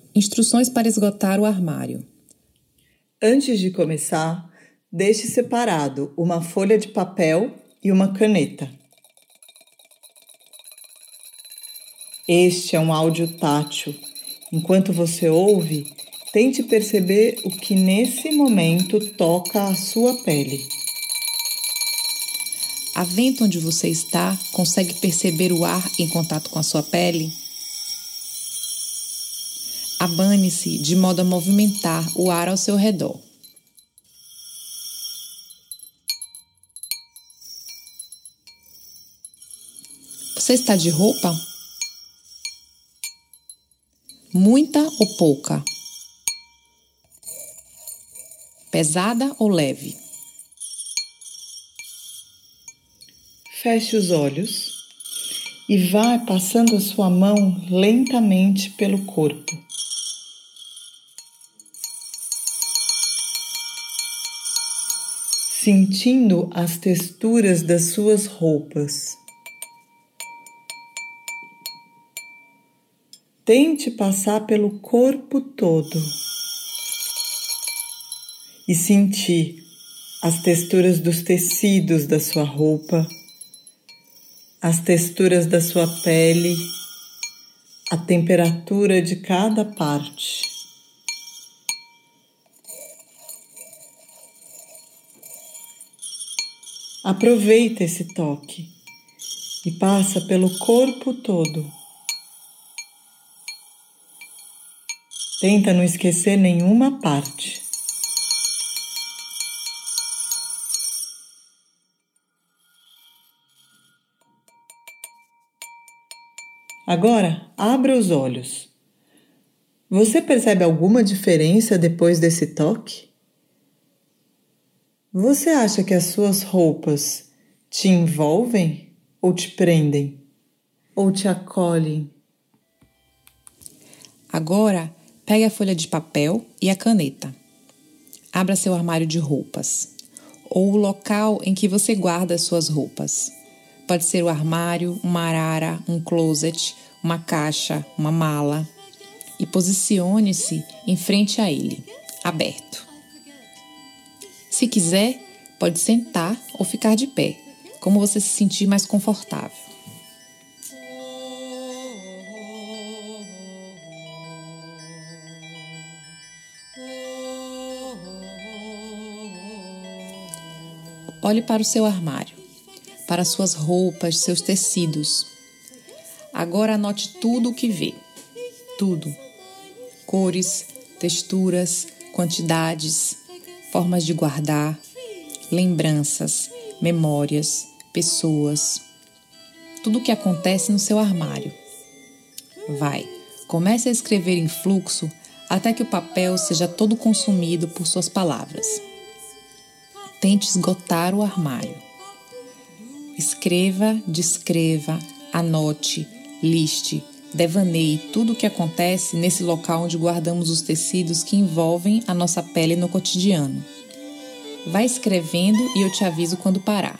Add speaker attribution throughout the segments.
Speaker 1: Instruções para esgotar o armário.
Speaker 2: Antes de começar, deixe separado uma folha de papel e uma caneta. Este é um áudio tátil. Enquanto você ouve, tente perceber o que nesse momento toca a sua pele.
Speaker 1: A vento onde você está consegue perceber o ar em contato com a sua pele? Abane-se de modo a movimentar o ar ao seu redor. Você está de roupa? Muita ou pouca? Pesada ou leve?
Speaker 2: Feche os olhos e vá passando a sua mão lentamente pelo corpo. Sentindo as texturas das suas roupas. Tente passar pelo corpo todo e sentir as texturas dos tecidos da sua roupa, as texturas da sua pele, a temperatura de cada parte. Aproveita esse toque e passa pelo corpo todo. Tenta não esquecer nenhuma parte. Agora, abra os olhos. Você percebe alguma diferença depois desse toque? Você acha que as suas roupas te envolvem ou te prendem? Ou te acolhem?
Speaker 1: Agora, pegue a folha de papel e a caneta. Abra seu armário de roupas, ou o local em que você guarda as suas roupas. Pode ser o armário, uma arara, um closet, uma caixa, uma mala. E posicione-se em frente a ele, aberto. Se quiser, pode sentar ou ficar de pé, como você se sentir mais confortável. Olhe para o seu armário, para suas roupas, seus tecidos. Agora anote tudo o que vê. Tudo. Cores, texturas, quantidades, formas de guardar, lembranças, memórias, pessoas. Tudo o que acontece no seu armário. Comece a escrever em fluxo até que o papel seja todo consumido por suas palavras. Tente esgotar o armário. Escreva, descreva, anote, liste, devaneie tudo o que acontece nesse local onde guardamos os tecidos que envolvem a nossa pele no cotidiano. Vá escrevendo e eu te aviso quando parar.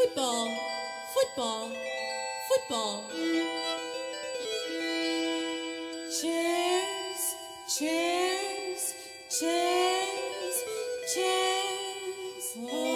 Speaker 3: football, football, football. Chairs, chairs, chairs, chairs.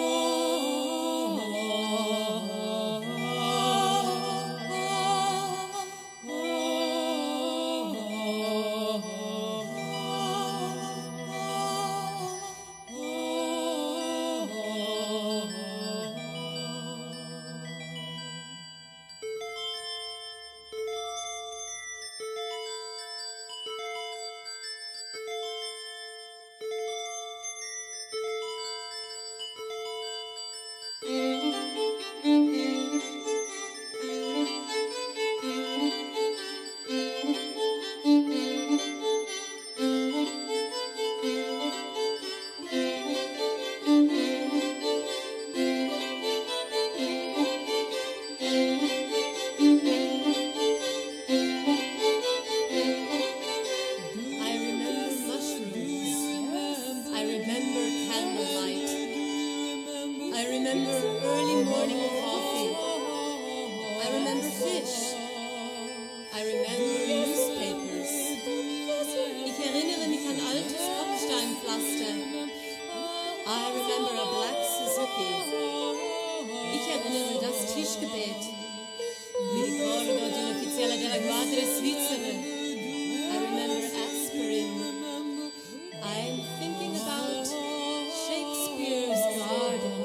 Speaker 3: I remember newspapers. Ich erinnere mich an altes Kopfsteinpflaster. I remember a black Suzuki. Ich erinnere das Tischgebet. Mi ricordo di un ufficiale della Guardia Svizzera. I remember aspirin. I'm thinking about Shakespeare's garden.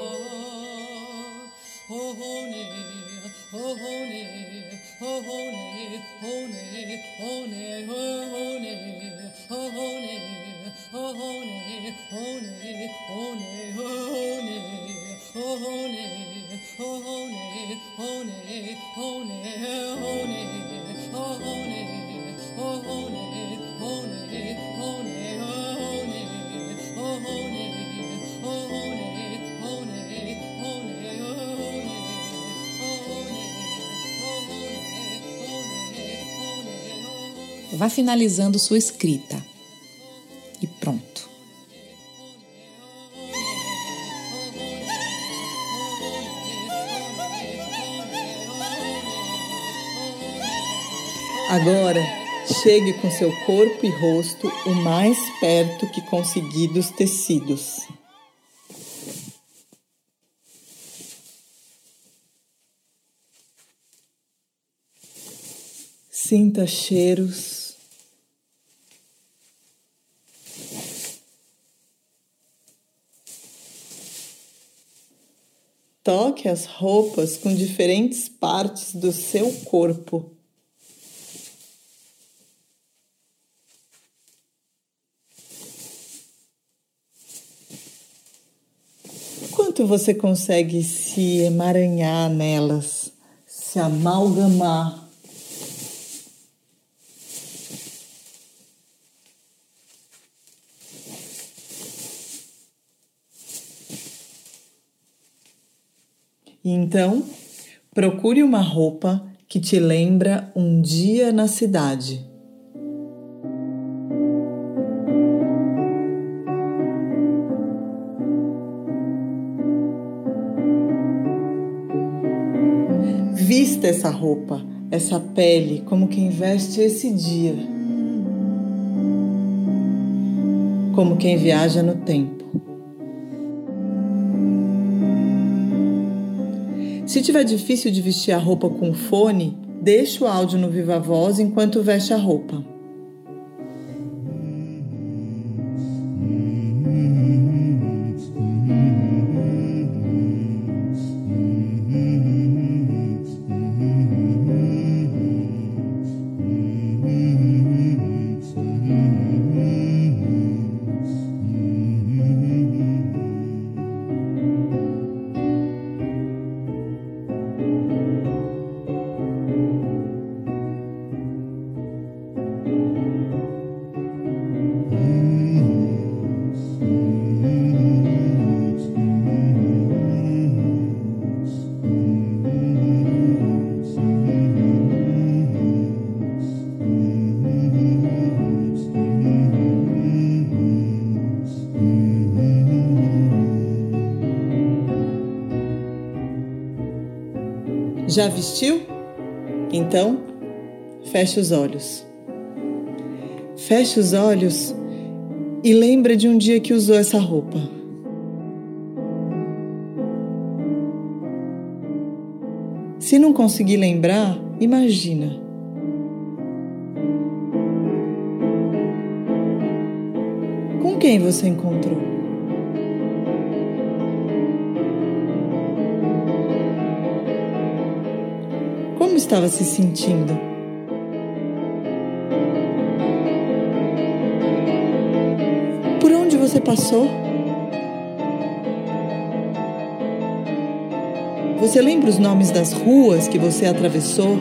Speaker 1: Vá finalizando sua escrita. E pronto.
Speaker 2: Agora, chegue com seu corpo e rosto o mais perto que conseguir dos tecidos. Sinta cheiros. Toque as roupas com diferentes partes do seu corpo. Quanto você consegue se emaranhar nelas, se amalgamar? Então, procure uma roupa que te lembra um dia na cidade. Vista essa roupa, essa pele, como quem veste esse dia. Como quem viaja no tempo. Se tiver difícil de vestir a roupa com fone, deixe o áudio no Viva Voz enquanto veste a roupa. Já vestiu? Então, feche os olhos. Feche os olhos e lembra de um dia que usou essa roupa. Se não conseguir lembrar, imagina. Com quem você encontrou? Como estava se sentindo? Por onde você passou? Você lembra os nomes das ruas que você atravessou?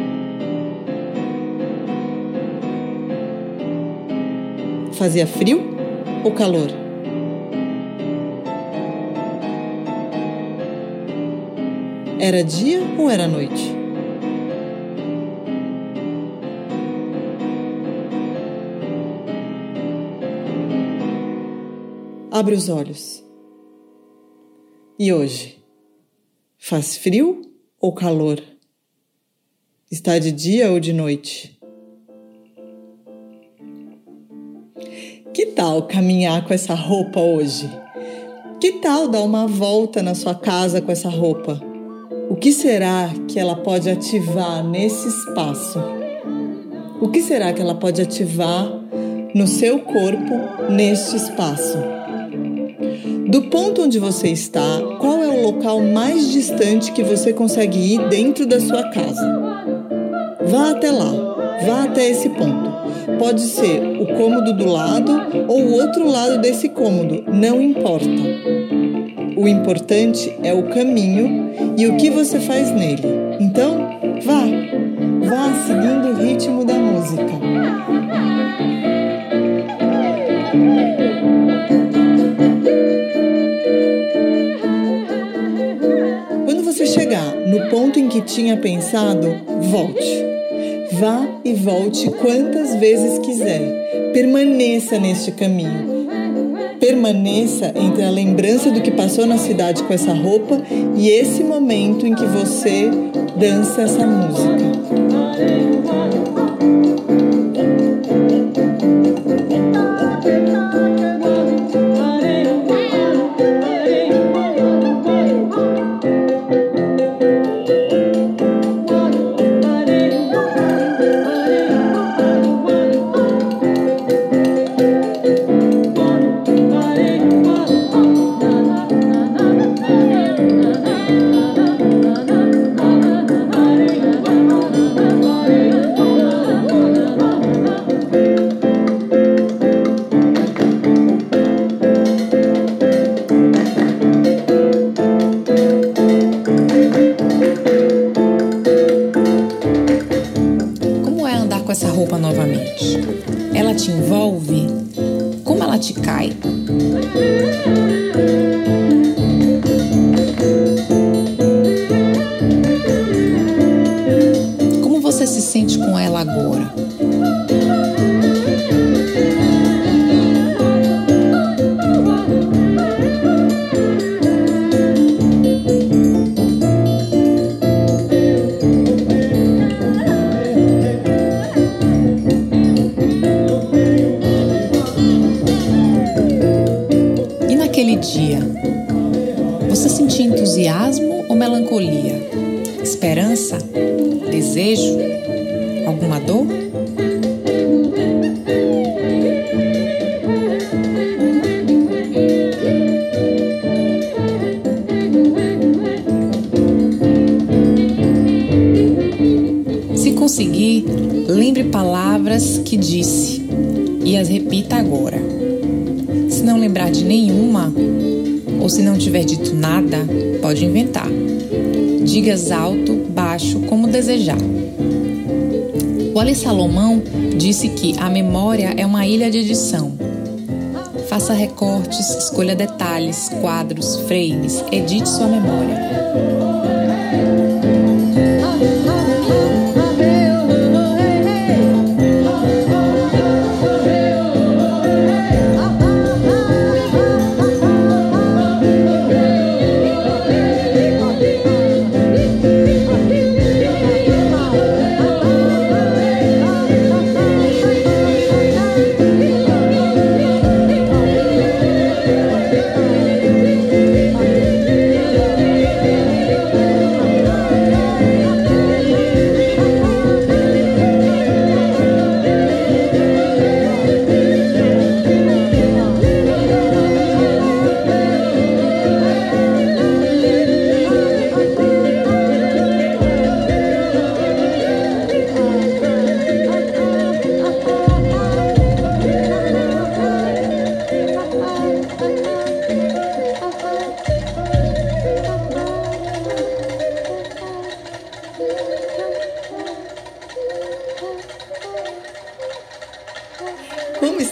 Speaker 2: Fazia frio ou calor? Era dia ou era noite? Abre os olhos. E hoje? Faz frio ou calor? Está de dia ou de noite? Que tal caminhar com essa roupa hoje? Que tal dar uma volta na sua casa com essa roupa? O que será que ela pode ativar nesse espaço? O que será que ela pode ativar no seu corpo neste espaço? Do ponto onde você está, qual é o local mais distante que você consegue ir dentro da sua casa? Vá até lá, vá até esse ponto. Pode ser o cômodo do lado ou o outro lado desse cômodo, não importa. O importante é o caminho e o que você faz nele. Então, vá seguindo o ritmo da música. Quando você chegar no ponto em que tinha pensado, volte. Vá e volte quantas vezes quiser. Permaneça neste caminho. Permaneça entre a lembrança do que passou na cidade com essa roupa e esse momento em que você dança essa música.
Speaker 1: Essa roupa novamente. Ela te envolve? Como ela te cai? Como você se sente com ela agora? Naquele dia, você sentia entusiasmo ou melancolia? Esperança? Desejo? Alguma dor? Se conseguir, lembre palavras que disse e as repita agora. Se não lembrar de nenhuma, ou se não tiver dito nada, pode inventar. Digas alto, baixo, como desejar. O Ali Salomão disse que a memória é uma ilha de edição. Faça recortes, escolha detalhes, quadros, frames, edite sua memória.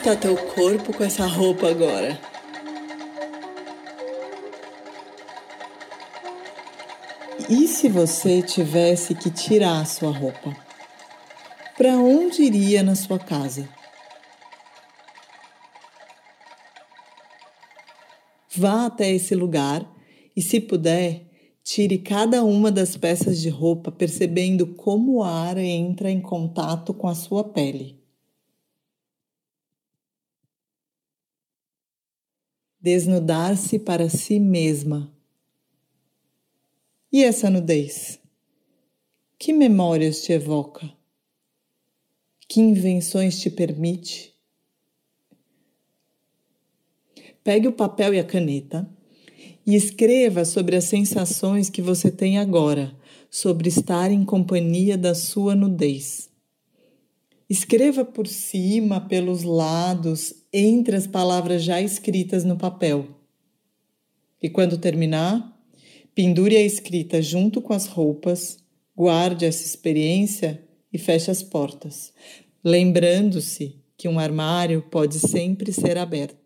Speaker 2: está teu corpo com essa roupa agora? E se você tivesse que tirar a sua roupa? Para onde iria na sua casa? Vá até esse lugar e, se puder, tire cada uma das peças de roupa, percebendo como o ar entra em contato com a sua pele. Desnudar-se para si mesma. E essa nudez? Que memórias te evoca? Que invenções te permite? Pegue o papel e a caneta e escreva sobre as sensações que você tem agora, sobre estar em companhia da sua nudez. Escreva por cima, pelos lados, entre as palavras já escritas no papel. E quando terminar, pendure a escrita junto com as roupas, guarde essa experiência e feche as portas, lembrando-se que um armário pode sempre ser aberto.